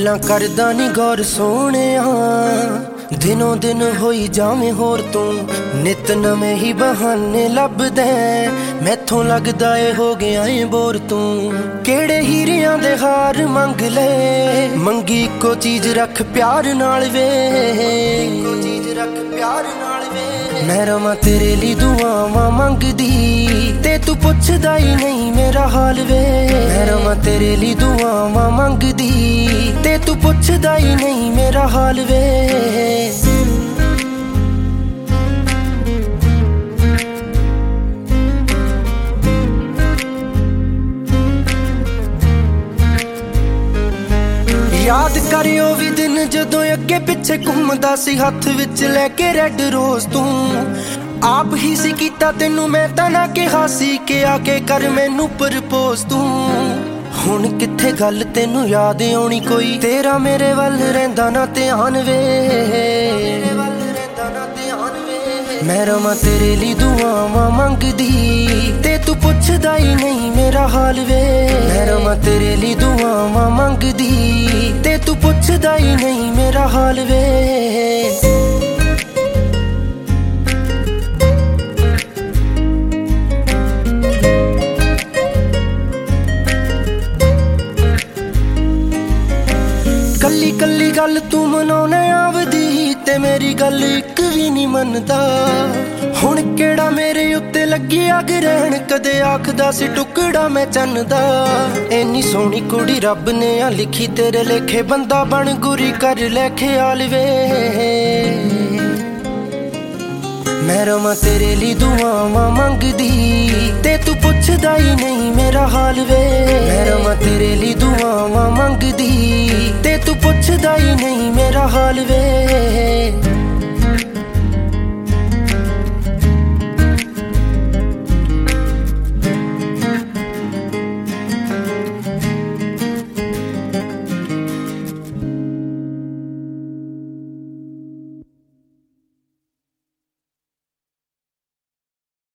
गल्लां करदा नी गौर सोहणिया, दिनों दिन होई जावें होर तू। नित नवे ही बहाने लभदे, मैथों लगदा ए हो गया ए बोर तू। केड़े हीरियां दे हार मंग ले, मंगी इक्को चीज रख प्यार नाल वे, इक्को चीज रख प्यार नाल वे। मैं रवां तेरे लिए दुआवां मंगदी, ते तू पुछदा ही नहीं मेरा हाल वे। मैं रवां तेरे लिए दुआवां मंगदी, ते तू पुछदा ही नहीं मेरा हाल वे। याद करियो भी दिन जदों अगे पिछे घूमदा सी हथ विच लैके रेड रोज तू। आप ही सी कीता तेनू मैं तां ना कहा सी कि आके कर मैनू प्रपोज तू। हुण किथे गल तेनू याद आउणी कोई, तेरा मेरे वल रहिंदा ना ध्यान वे। मैं रवां तेरे लिए दुआवां मंगदी, ते तू पुछदा ही नहीं मेरा हाल वे। मैं रवां तेरे लिए दुआवां मंगदी, ते तू पुछदा ही नहीं मेरा हाल वे। कल्ली कल्ली गल तू मनाउणे आवदी, ते मेरी गल इक भी नहीं मनदा। हुण केड़ा मेरे उत्ते लगी अग रहन, कदे आखदा सी टुकड़ा मैं चन्न दा। इन्नी सोहनी कुड़ी रब ने आ लिखी तेरे लेखे, बंदा बन गुरी कर लै ख्याल वे। मैं रवां तेरे लिए दुआवां मंगदी, ते तू पुछदा ही नहीं मेरा हाल वे। मैं रवां तेरे लिए दुआवां मंगदी, ते तू पुछदा ही नहीं मेरा हाल वे।